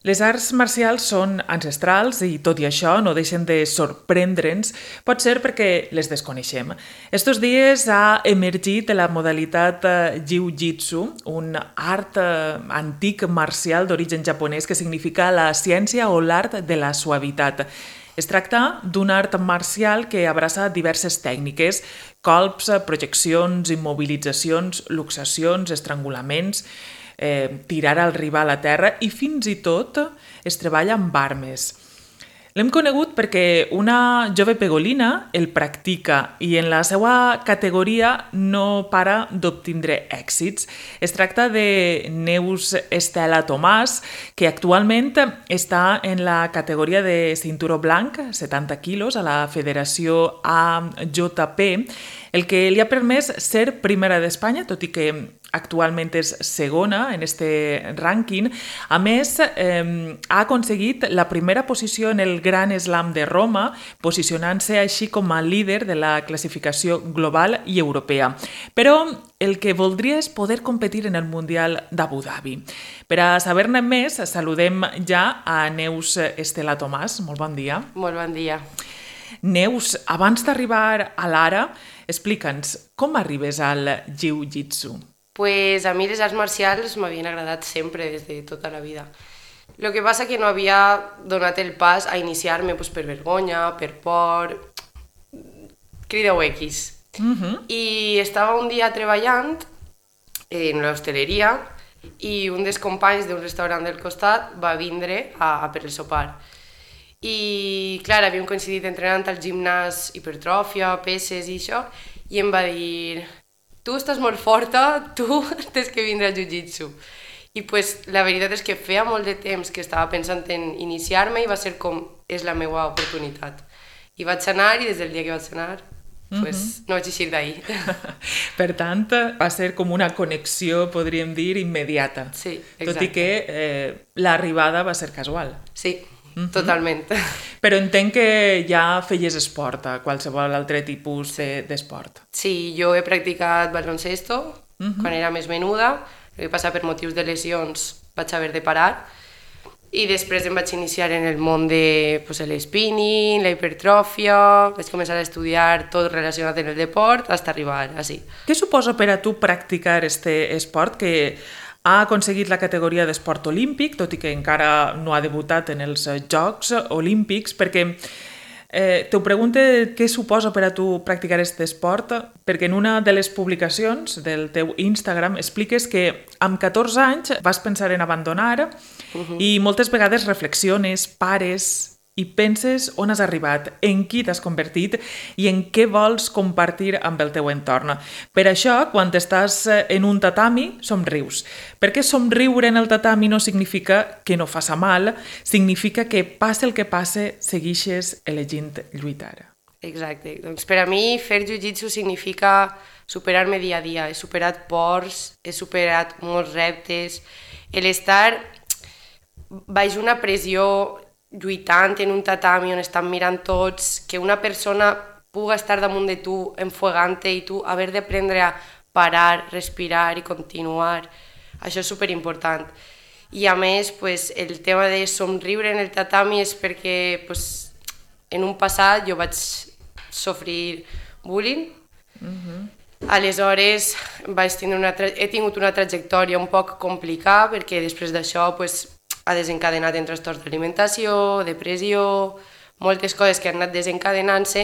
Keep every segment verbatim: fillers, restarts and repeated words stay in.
Les arts marcials són ancestrals i, tot i això, no deixen de sorprendre'ns, pot ser perquè les desconeixem. Estos dies ha emergit la modalitat Jiu-Jitsu, un art antic marcial d'origen japonès que significa la ciència o l'art de la suavitat. Es tracta d'un art marcial que abraça diverses tècniques, colps, projeccions, immobilitzacions, luxacions, estrangulaments, eh, tirar el rival a terra i fins i tot es treballa amb armes. L'hem conegut perquè una jove pegolina el practica i en la seva categoria no para d'obtindre èxits. Es tracta de Neus Estela Tomàs, que actualment està en la categoria de cinturó blanc, setanta quilos, a la Federació A J P, el que li ha permès ser primera d'Espanya, tot i que actualment és segona en este rànquing. A més, eh, ha aconseguit la primera posició en el Gran Slam de Roma, posicionant-se així com a líder de la classificació global i europea. Però el que voldria és poder competir en el Mundial d'Abu Dhabi. Per a saber-ne més, saludem ja a Neus Estela Tomàs. Molt bon dia. Molt bon dia. Neus, abans d'arribar a l'ara, explica'ns, com arribes al Jiu-Jitsu? Pues a mi les arts marcials m'havien agradat sempre, des de tota la vida. El que passa que no havia donat el pas a iniciar-me pues, per vergonya, per por, crideu X. Uh-huh. I estava un dia treballant en l'hostaleria i un dels companys d'un restaurant del costat va vindre a, a per el sopar. I, clar, havíem coincidit entrenant al gimnàs hipertròfia, peses i això, i em va dir: tu estàs molt forta, tu tens que vindre a Jiu-Jitsu. I pues, la veritat és que feia molt de temps que estava pensant en iniciar-me i va ser com, és la meva oportunitat. I vaig anar i des del dia que vaig anar, pues, uh-huh. no vaig eixir d'ahir. Per tant, va ser com una connexió, podríem dir, immediata. Sí, exacte. Tot i que eh, l'arribada va ser casual. Sí. Uh-huh. Totalment. Però entenc que ja feies esport, a qualsevol altre tipus d'esport. Sí, jo he practicat baloncesto uh-huh. quan era més menuda, el que passa per motius de lesions vaig haver de parar i després em vaig iniciar en el món de pues, l'spinning, la hipertròfia, vaig començar a estudiar tot relacionat amb el deport fins a arribar així. Què suposa per a tu practicar este esport que ha aconseguit la categoria d'esport olímpic, tot i que encara no ha debutat en els Jocs Olímpics, perquè eh, t'ho pregunto què suposa per a tu practicar aquest esport, perquè en una de les publicacions del teu Instagram expliques que amb catorze anys vas pensar en abandonar uh-huh. i moltes vegades reflexiones, pares i penses on has arribat, en qui t'has convertit i en què vols compartir amb el teu entorn. Per això, quan estàs en un tatami, somrius. Perquè somriure en el tatami no significa que no faça mal, significa que passe el que passe, segueixes elegint lluitar. Exacte. Doncs per a mi fer jiu-jitsu significa superar-me dia a dia. He superat pors, he superat molts reptes. L'estar baix una pressió lluitant en un tatami on estan mirant tots, que una persona puga estar damunt de tu, enfogant-te, i tu haver d'aprendre a parar, respirar i continuar. Això és superimportant. I a més, pues, el tema de somriure en el tatami és perquè pues, en un passat jo vaig sofrir bullying. Uh-huh. Aleshores vaig tindre una tra- he tingut una trajectòria un poc complicada perquè després d'això pues, ha desencadenat en trastorns d'alimentació, depressió, moltes coses que han anat desencadenant-se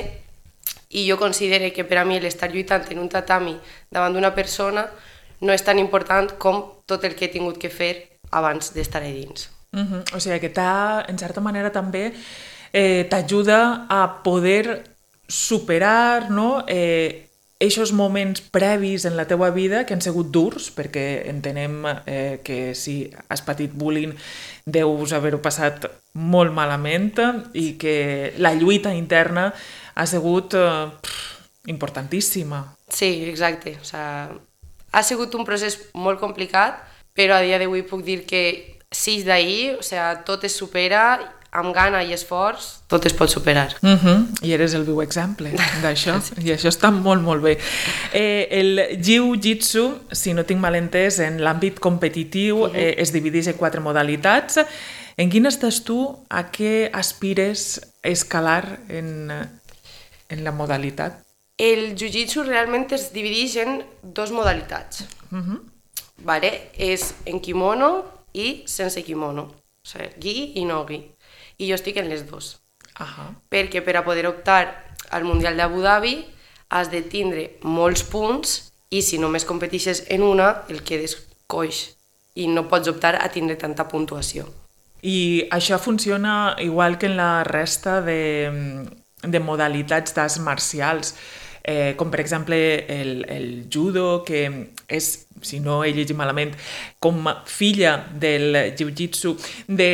i jo considero que per a mi l'estar lluitant en un tatami davant d'una persona no és tan important com tot el que he tingut que fer abans d'estar a dins. Uh-huh. O sigui que t'ha, en certa manera també eh, t'ajuda a poder superar, no?, eh, eixos moments previs en la teua vida que han sigut durs, perquè entenem eh, que si has patit bullying deus haver-ho passat molt malament i que la lluita interna ha sigut eh, importantíssima. Sí, exacte. O sea, ha sigut un procés molt complicat, però a dia d'avui puc dir que sis d'ahir, o sea, tot es supera amb gana i esforç, tot es pot superar. Uh-huh. I eres el viu exemple d'això, sí. I això està molt, molt bé. Eh, el Jiu-Jitsu, si no tinc mal entès, en l'àmbit competitiu uh-huh. eh, es divideix en quatre modalitats. En quin estàs tu? A què aspires a escalar en, en la modalitat? El jiu-jitsu realment es divideix en dos modalitats. Uh-huh. Vale? És en kimono i sense kimono. O sigui, gi i no gi. I jo estic en les dos. Uh-huh. Perquè per a poder optar al Mundial d'Abu Dhabi has de tindre molts punts i si només competixes en una, el quedes coix i no pots optar a tindre tanta puntuació. I això funciona igual que en la resta de, de modalitats d'arts marcials, eh, com per exemple el, el judo, que és, si no he llegit malament, com filla del jiu-jitsu, de,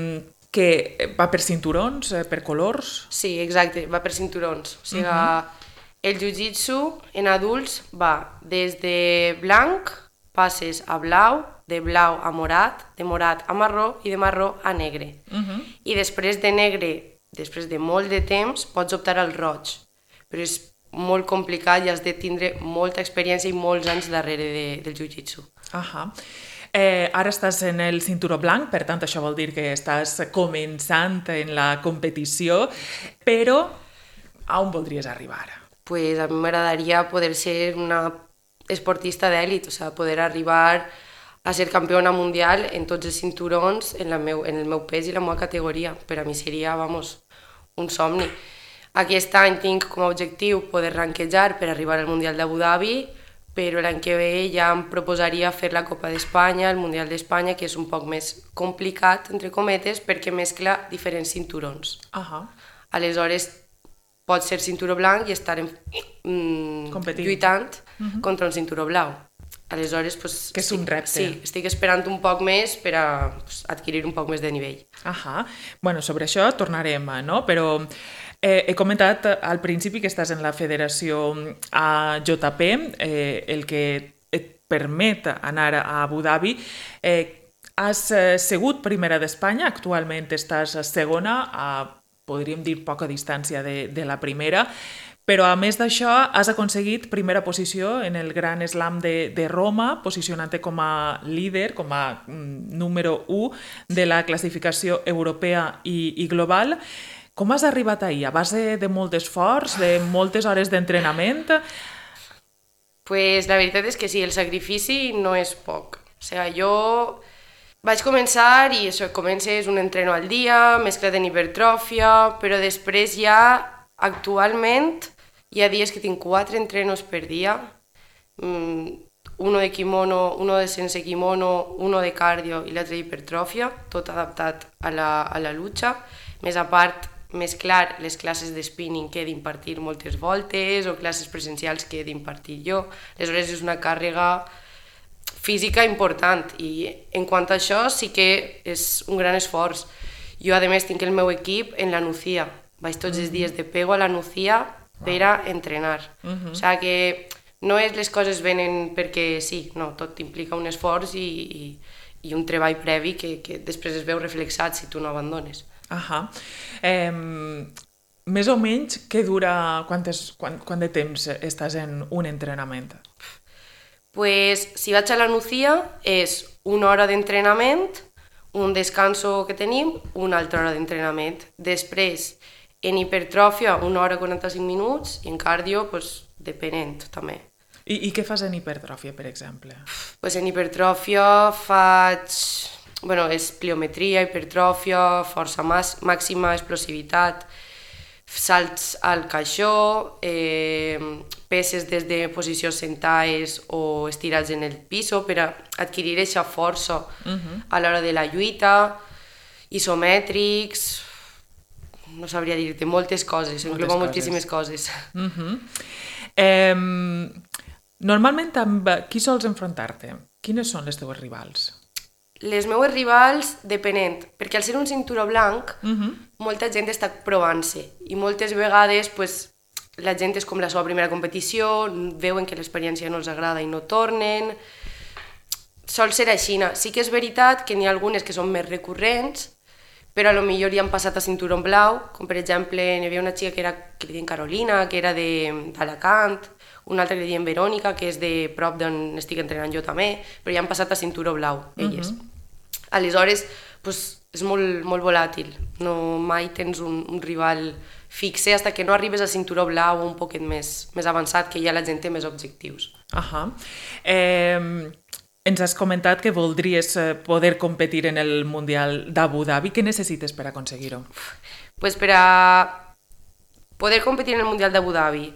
que va per cinturons, eh, per colors? Sí, exacte, va per cinturons. O sigui, uh-huh. El jiu-jitsu en adults va des de blanc, passes a blau, de blau a morat, de morat a marró i de marró a negre. Uh-huh. I després de negre, després de molt de temps, pots optar al roig. Però és molt complicat i has de tindre molta experiència i molts anys darrere de, del jiu-jitsu. Uh-huh. Eh, ara estàs en el cinturó blanc, per tant això vol dir que estàs començant en la competició, però a on voldries arribar? Pues a mi m'agradaria poder ser una esportista d'èlit, o sigui, poder arribar a ser campiona mundial en tots els cinturons en, la meu, en el meu pes i la meva categoria. Per a mi seria, vamos, un somni. Aquest any tinc com a objectiu poder ranquejar per arribar al Mundial d'Abu Dhabi, però l'any que ve ja em proposaria fer la Copa d'Espanya, el Mundial d'Espanya, que és un poc més complicat, entre cometes, perquè mescla diferents cinturons. Uh-huh. Aleshores, pot ser cinturó blanc i estar en, mm, lluitant uh-huh. contra un cinturó blau. Aleshores, pues, que és un repte. Sí, estic esperant un poc més per a pues, adquirir un poc més de nivell. Ahà. Bueno, sobre això tornarem, no? Però eh, he comentat al principi que estàs en la federació A J P, eh, el que et permet anar a Abu Dhabi. Eh, has eh, sigut primera d'Espanya, actualment estàs segona, a, podríem dir, poca distància de, de la primera, però a més d'això has aconseguit primera posició en el Gran Slam de, de Roma, posicionant-te com a líder, com a mm, número u de la classificació europea i, i global. Com has arribat ahir? A base de molt d'esforç, de moltes hores d'entrenament? Pues la veritat és que sí, el sacrifici no és poc. O sigui, jo vaig començar i això, comences un entreno al dia, mesclat en hipertròfia, però després ja, actualment, hi ha dies que tinc quatre entrenos per dia, uno de kimono, uno de sense kimono, uno de cardio i l'altre d'hipertròfia, tot adaptat a la, a la lucha. Més a part, mesclar les classes de spinning que he d'impartir moltes voltes o classes presencials que he d'impartir jo. Aleshores és una càrrega física important i en quant a això sí que és un gran esforç. Jo a més tinc el meu equip en la Nucía, vaig tots els dies de pego a la Nucía per a entrenar. Uh-huh. O sigui que no és les coses venen perquè sí, no, tot implica un esforç i, i, i un treball previ que, que després es veu reflexat si tu no abandones. Ahà. Eh, més o menys, què dura, quantes, quant, quant de temps estàs en un entrenament? Pues, si vaig a la Nucía és una hora d'entrenament, un descanso que tenim, una altra hora d'entrenament. Després, en hipertròfia, una hora i quaranta-cinc minuts, i en cardio, pues, depenent, també. I, I què fas en hipertròfia, per exemple? Pues en hipertròfia faig... Bueno, és pliometria, hipertròfia, força màxima, explosivitat, salts al caixó, eh, peses des de posicions sentades o estirats en el piso per a adquirir aquesta força uh-huh. a l'hora de la lluita, isomètrics, no sabria dir-te, moltes coses, engloba moltíssimes coses. Uh-huh. eh, normalment amb qui sols enfrontar-te? Quines són les teves rivals? Les meves rivals, depenent, perquè al ser un cinturó blanc, uh-huh. molta gent està provant-se i moltes vegades pues, la gent és com la seva primera competició, veuen que l'experiència no els agrada i no tornen. Sol ser així. Sí que és veritat que n'hi ha algunes que són més recurrents, però a lo millor ja han passat a cinturó blau, com per exemple n'hi havia una xica que, era, que li diuen Carolina, que era d'Alacant, una altra que li diuen Verònica, que és de prop d'on estic entrenant jo també, però ja han passat a cinturó blau, elles. Uh-huh. Aleshores, pues, és molt, molt volàtil, no mai tens un, un rival fixe fins que no arribes a cinturó blau o un poquet més, més avançat, que ja la gent té més objectius. Ahà. Eh, ens has comentat que voldries poder competir en el Mundial d'Abu Dhabi. Què necessites per aconseguir-ho? Pues per a poder competir en el Mundial d'Abu Dhabi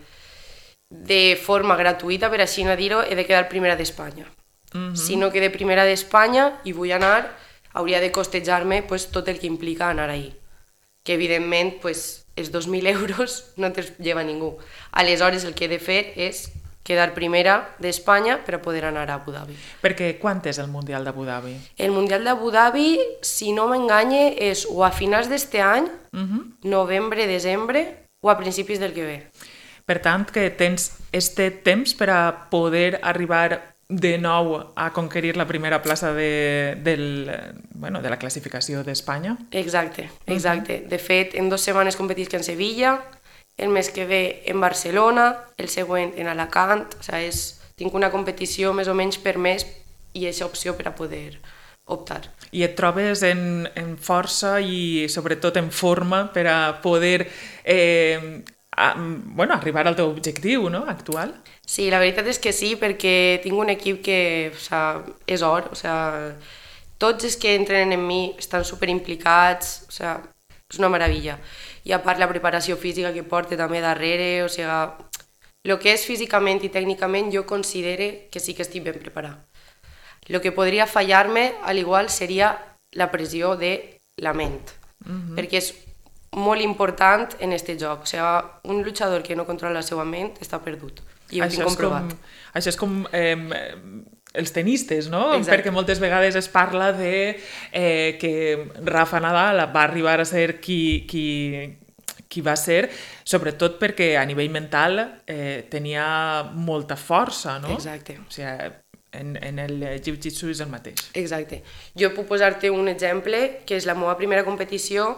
de forma gratuïta, per així no dir-ho, he de quedar primera d'Espanya. Uh-huh. Si no quede primera d'Espanya i vull anar, hauria de costejar-me pues, tot el que implica anar ahí. Que evidentment pues, els dos mil euros no te'ls lleva ningú. Aleshores el que he de fer és quedar primera d'Espanya per a poder anar a Abu Dhabi. Perquè quan és el Mundial d'Abu Dhabi? El Mundial d'Abu Dhabi, si no m'enganye, és o a finals d'este any, uh-huh. novembre, desembre, o a principis del que ve. Per tant, que tens este temps per a poder arribar de nou a conquerir la primera plaça de, del, bueno, de la classificació d'Espanya? Exacte, exacte. Uh-huh. De fet, en dues setmanes competisc en Sevilla, el mes que ve en Barcelona, el següent en Alacant, o sigui, és, tinc una competició més o menys per mes i és opció per a poder optar. I et trobes en, en força i sobretot en forma per a poder eh, a, bueno, arribar al teu objectiu, no?, actual? Sí, la veritat és que sí, perquè tinc un equip que o sigui, és or, o sigui, tots els que entrenen en mi estan superimplicats, o sigui, és una meravella. I a part la preparació física que porta també darrere, o sigui, el que és físicament i tècnicament jo considere que sí que estic ben preparat. El que podria fallar-me, al igual, seria la pressió de la ment, uh-huh. perquè és molt important en aquest joc. O sigui, un lluitador que no controla la seva ment està perdut. I ho això tinc comprovat. Com, això és com eh, els tenistes, no? Exacte. Perquè moltes vegades es parla de eh, que Rafa Nadal va arribar a ser qui, qui, qui va ser, sobretot perquè a nivell mental eh, tenia molta força, no? Exacte. O sigui, en, en el jiu-jitsu és el mateix. Exacte. Jo puc posar-te un exemple, que és la meva primera competició,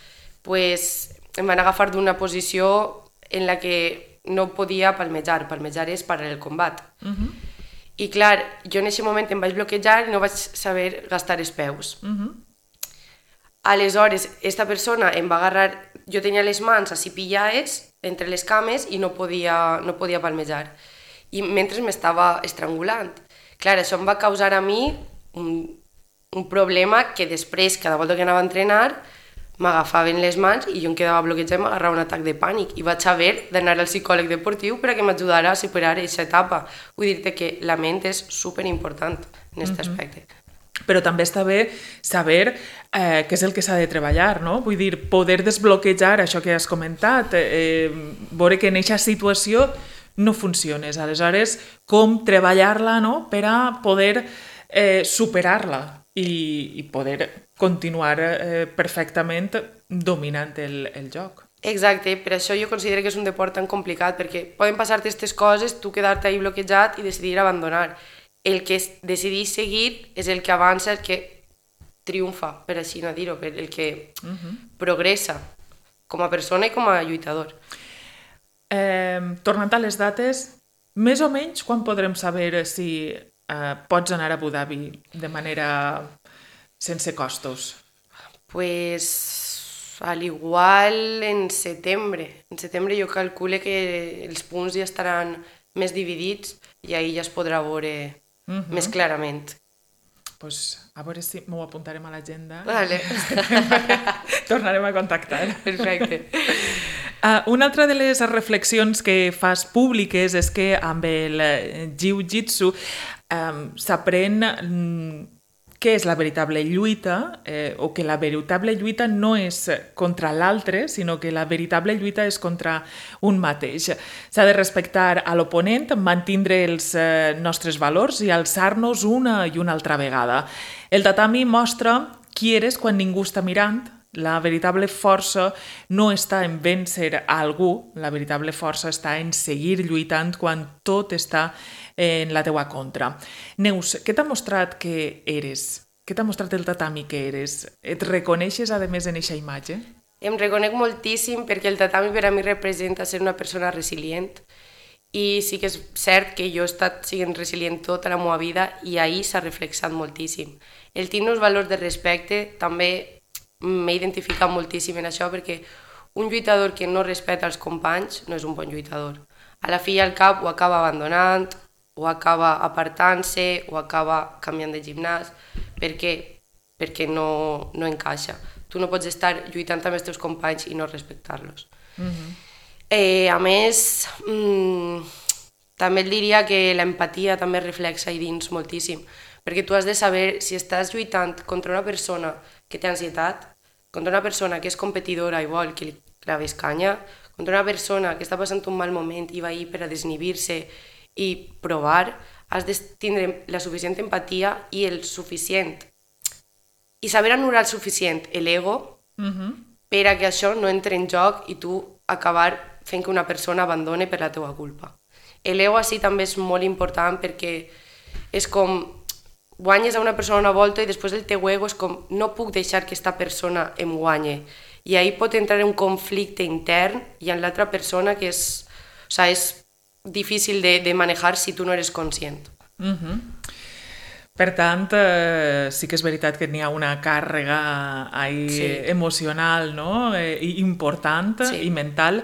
pues, em van agafar d'una posició en la que no podia palmejar. Palmejar és parar el combat. Uh-huh. I clar, jo en aquest moment em vaig bloquejar i no vaig saber gastar els peus. Uh-huh. Aleshores, esta persona em va agarrar, jo tenia les mans així pillades entre les cames i no podia, no podia palmejar. I mentre m'estava estrangulant. Clar, això em va causar a mi un, un problema que després, cada volta que anava a entrenar, m'agafaven les mans i jo em quedava bloquejat i m'agarrava un atac de pànic. I vaig haver d'anar al psicòleg deportiu per a que m'ajudara a superar aquesta etapa. Vull dir-te que la ment és superimportant en aquest mm-hmm. aspecte. Però també està bé saber eh, què és el que s'ha de treballar, no? Vull dir, poder desbloquejar això que has comentat, eh, veure que en aquesta situació no funciones. Aleshores, com treballar-la, no?, per a poder eh, superar-la i, i poder continuar eh, perfectament dominant el, el joc. Exacte, per això jo considero que és un deport tan complicat, perquè poden passar-te aquestes coses, tu quedar-te ahí bloquejat i decidir abandonar. El que decidís seguir és el que avança, el que triomfa, per així no dir-ho, el que uh-huh. progressa com a persona i com a lluitador. Eh, tornant a les dates, més o menys quan podrem saber si eh, pots anar a Abu Dhabi de manera sense costos? Pues al igual en setembre. En setembre jo calcule que els punts ja estaran més dividits i ahir ja es podrà veure uh-huh. més clarament. Pues a veure si m'ho apuntarem a l'agenda. Vale. Tornarem a contactar. Perfecte. Uh, una altra de les reflexions que fas públiques és que amb el jiu-jitsu um, s'aprèn um, què és la veritable lluita eh, o que la veritable lluita no és contra l'altre, sinó que la veritable lluita és contra un mateix. S'ha de respectar a l'oponent, mantindre els eh, nostres valors i alçar-nos una i una altra vegada. El tatami mostra qui eres quan ningú està mirant. La veritable força no està en vèncer a algú, la veritable força està en seguir lluitant quan tot està en la teua contra. Neus, què t'ha mostrat que eres? Què t'ha mostrat el tatami que eres? Et reconeixes, a més, en aquesta imatge? Em reconec moltíssim perquè el tatami per a mi representa ser una persona resilient i sí que és cert que jo he estat sent resilient tota la meva vida i ahir s'ha reflexat moltíssim. El tindre uns valors de respecte també m'he identificat moltíssim en això perquè un lluitador que no respecta els companys no és un bon lluitador. A la fi i al cap ho acaba abandonant, o acaba apartant-se, o acaba canviant de gimnàs. Per què? Perquè no, no encaixa. Tu no pots estar lluitant amb els teus companys i no respectar-los. Mm-hmm. eh, a més, mmm, també et diria que l'empatia també reflexa i dins moltíssim, perquè tu has de saber si estàs lluitant contra una persona que té ansietat, contra una persona que és competidora i vol que li clavis canya, contra una persona que està passant un mal moment i va ahir per a desinhibir-se i provar, has de tindre la suficient empatia i el suficient i saber anul·lar el suficient l'ego mm-hmm. per a que això no entre en joc i tu acabar fent que una persona abandone per la teua culpa. L'ego així també és molt important perquè és com guanyes a una persona una volta i després el teu ego és com no puc deixar que aquesta persona em guanye. I ahí pot entrar un conflicte intern i en l'altra persona que és, o sigui, és difícil de, de manejar si tu no eres conscient. Mm-hmm. Per tant, eh, sí que és veritat que n'hi ha una càrrega ahí sí. emocional, no? eh, important sí. i mental.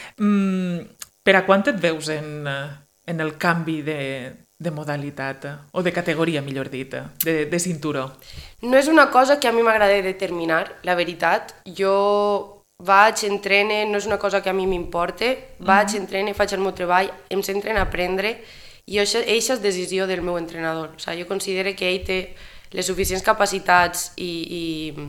Mm, per a quan et veus en, en el canvi de, de modalitat, o de categoria, millor dit, de, de cinturó? No és una cosa que a mi m'agrada determinar, la veritat. Jo vaig, entrene, no és una cosa que a mi m'importa, vaig, mm-hmm. entrene, faig el meu treball, em centre en aprendre, i això, això és decisió del meu entrenador. O sigui, jo considero que ell té les suficients capacitats i, i,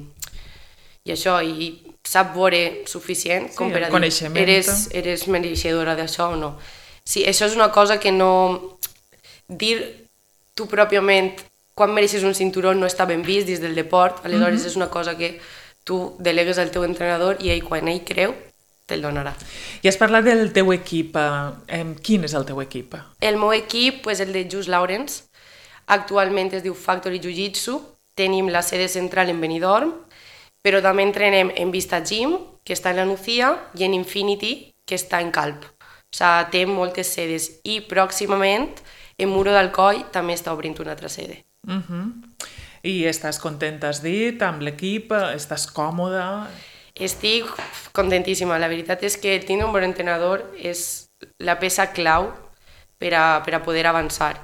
i això, i sap veure suficient sí, com per a dir, eres, eres mereixedora d'això o no. Sí, això és una cosa que no... Dir tu pròpiament quan mereixes un cinturó no està ben vist dins del deport, aleshores mm-hmm. és una cosa que tu delegues al teu entrenador i ell, quan ell creu, te'l donarà. I has parlat del teu equip. Eh, quin és el teu equip? El meu equip és el de Just Lawrence. Actualment es diu Factory Jiu-Jitsu. Tenim la sede central en Benidorm, però també entrenem en Vista Gym, que està en la Nucía, i en Infinity, que està en Calp. O sigui, té moltes sedes. I pròximament, en Muro d'Alcoi, també està obrint una altra sede. Uh-huh. I estàs contenta, has dit, amb l'equip? Estàs còmoda? Estic contentíssima. La veritat és que tindre un bon entrenador és la peça clau per a, per a poder avançar.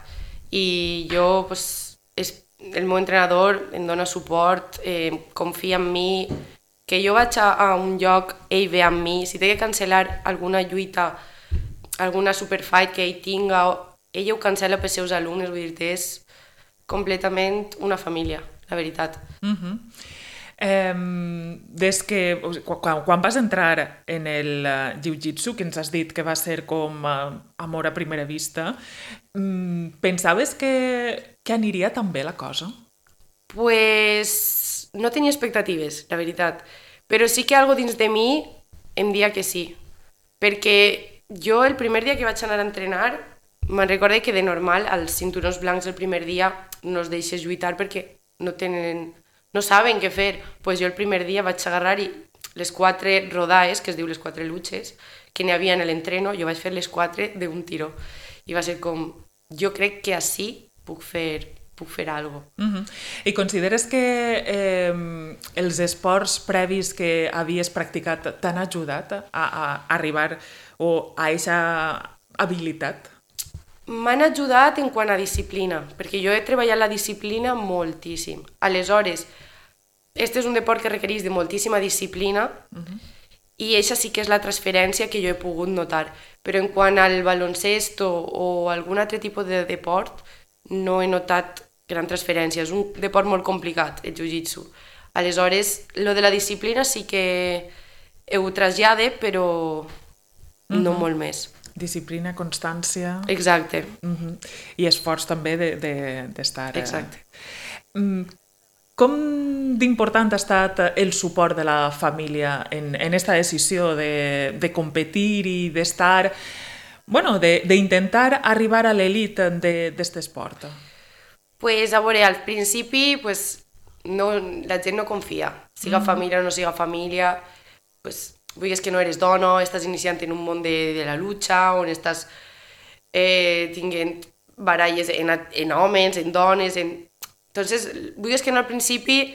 I jo, pues, és, el meu entrenador em dona suport, eh, confia en mi, que jo vaig a, a un lloc, ell ve amb mi, si té que cancel·lar alguna lluita, alguna superfight que ell tinga, ell ho cancel·la pels seus alumnes, vull dir-te, és completament una família, la veritat. Uh-huh. Eh, des que, quan, quan vas entrar en el uh, jiu-jitsu, que ens has dit que va ser com uh, amor a primera vista, um, pensaves que, que aniria tan bé la cosa? Pues no tenia expectatives, la veritat, però sí que algo dins de mi em dia que sí, perquè jo el primer dia que vaig anar a entrenar me'n recordo que de normal els cinturons blancs el primer dia no els deixes lluitar perquè no tenen, no saben què fer. Pues jo el primer dia vaig agarrar i les quatre rodaes, que es diu les quatre luches, que n'hi havia en l'entreno, jo vaig fer les quatre d'un tiro. I va ser com, jo crec que així puc fer, puc fer alguna cosa. Uh-huh. I consideres que eh, els esports previs que havies practicat t'han ajudat a, a arribar o a aquesta habilitat? M'han ajudat en quant a disciplina, perquè jo he treballat la disciplina moltíssim. Aleshores, este és un deport que requereix de moltíssima disciplina uh-huh. i això sí que és la transferència que jo he pogut notar. Però en quant al baloncesto o algun altre tipus de deport, no he notat gran transferència. És un deport molt complicat, el jiu-jitsu. Aleshores, lo de la disciplina sí que ho trasllade, però uh-huh. no molt més. Disciplina, constància... Exacte. Uh-huh. I esforç també d'estar... De, de Exacte. Eh... Com d'important ha estat el suport de la família en, en esta decisió de, de competir i d'estar... Bueno, d'intentar arribar a l'elit d'aquest esport? Pues, a veure, al principi pues, no, la gent no confia. Siga uh-huh. família o no siga família... Pues, vulguis que no eres dona, estàs iniciant en un món de, de la lucha, on estàs eh, tinguent baralles en, en homes, en dones... En... Entonces, vulguis que no al principi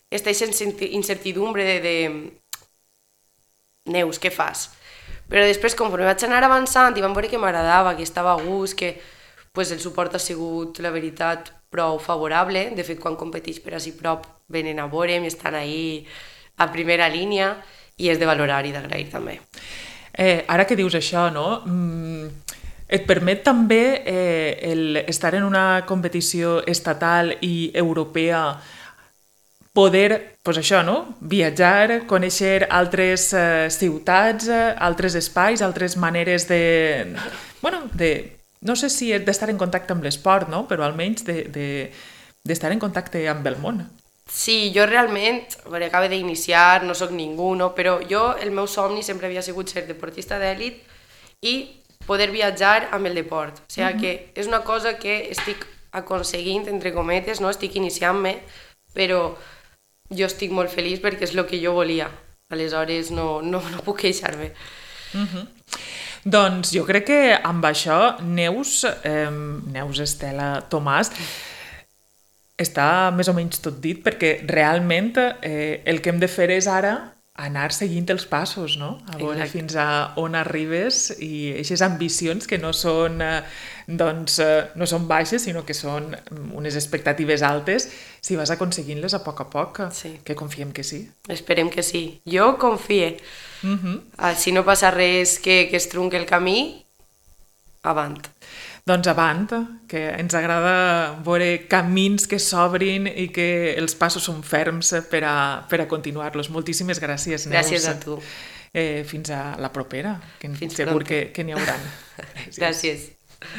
està aquesta incertidumbre de, de... Neus, què fas? Però després, conforme vaig anar avançant i vam veure que m'agradava, que estava a gust, que pues, el suport ha sigut, la veritat, prou favorable. De fet, quan competeix per així prop, venen a veure'm i estan ahí a primera línia i és de valorar i d'agrair també. Eh, ara que dius això, no? Mm, et permet també eh, el estar en una competició estatal i europea poder, pues això, no? Viatjar, conèixer altres eh, ciutats, eh, altres espais, altres maneres de... Bueno, de... No sé si d'estar en contacte amb l'esport, no? Però almenys d'estar de, de, en contacte amb el món. Sí, jo realment, bueno, acabo d'iniciar, no sóc ningú, no? Però jo, el meu somni sempre havia sigut ser deportista d'èlit i poder viatjar amb el deport. O sigui uh-huh. que és una cosa que estic aconseguint, entre cometes, no? Estic iniciant-me, però jo estic molt feliç perquè és el que jo volia. Aleshores no, no, no puc queixar-me. Uh-huh. Doncs jo crec que amb això Neus, eh, Neus Estela Tomàs, està més o menys tot dit, perquè realment eh, el que hem de fer és ara anar seguint els passos, no? A veure Exacte. Fins a on arribes i aquestes ambicions que no són, eh, doncs, eh, no són baixes, sinó que són unes expectatives altes, si vas aconseguint-les a poc a poc, sí. que confiem que sí. Esperem que sí. Jo confie. Uh-huh. Si no passa res que, que es trunqui el camí, avant. Doncs avant, que ens agrada veure camins que s'obrin i que els passos són ferms per a, per a continuar-los. Moltíssimes gràcies, Neus. Gràcies a tu. Eh, fins a la propera, que fins segur pronto. que, que n'hi haurà. Gràcies.